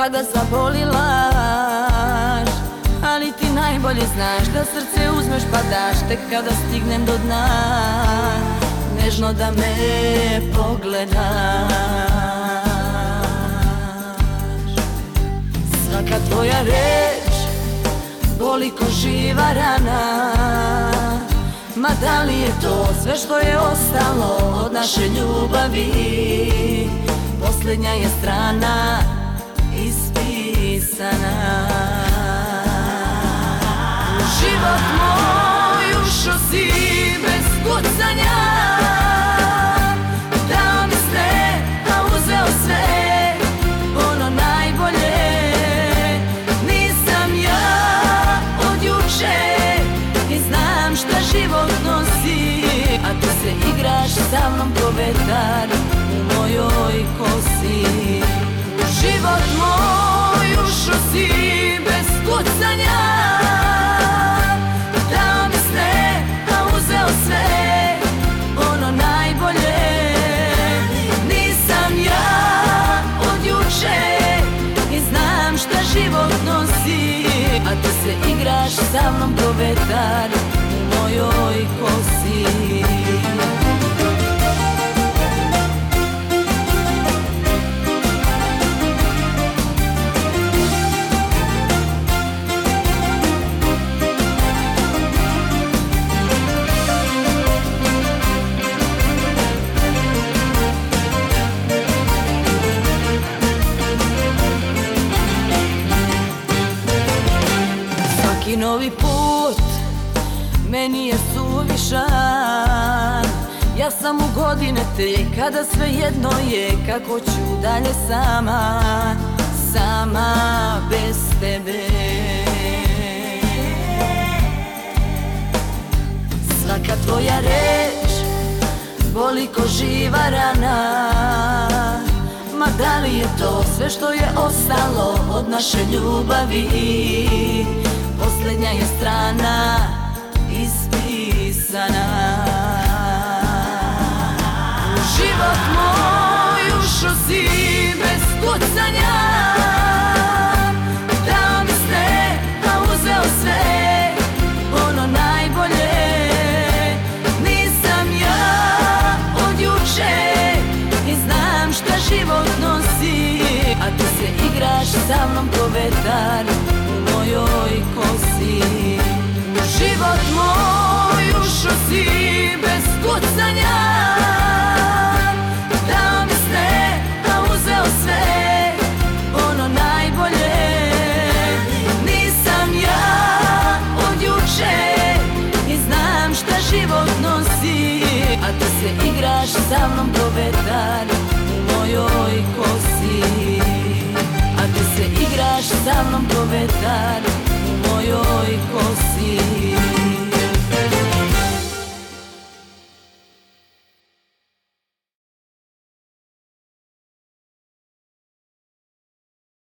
kada zaboli laž. Ali ti najbolje znaš da srce uzmeš pa daš tek kada stignem do dna. Nežno da me pogledaš. Svaka tvoja reč boli ko živa rana. Ma da li je to sve što je ostalo od naše ljubavi? Posljednja je strana ispisana. U život moj ušo si bez kucanja. Dao mi sve, a uzeo sve, ono najbolje. Nisam ja od juče i znam šta život nosi, a ti se igraš sa mnom ko vetar u mojoj kosi. U život moj ušo si bez kucanja. Dao mi sve, a uzeo sve, ono najbolje. Nisam ja od juče i znam šta život nosi, a ti se igraš sa mnom ko vetar u mojoj kosi. Svaki novi put meni je suvišan. Ja sam u godine te kada sve jedno je kako ću dalje sama, sama bez tebe. Svaka tvoja reč boli ko živa rana. Ma da li je to sve što je ostalo od naše ljubavi? Posljednja je strana ispisana. U život moj ušo si bez kucanja. Dao mi sve, a uzeo sve, ono najbolje. Nisam ja od juče i znam šta život nosi, a ti se igraš sa mnom ko vetar u mojoj kosi. U život moj ušo si bez kucanja. Dao mi sve, a uzeo sve, ono najbolje. Nisam ja od juče i znam šta život nosi, a ti se igraš sa mnom ko vetar u mojoj kosi. A ti se igraš sa mnom ko vetar u mojoj kosi.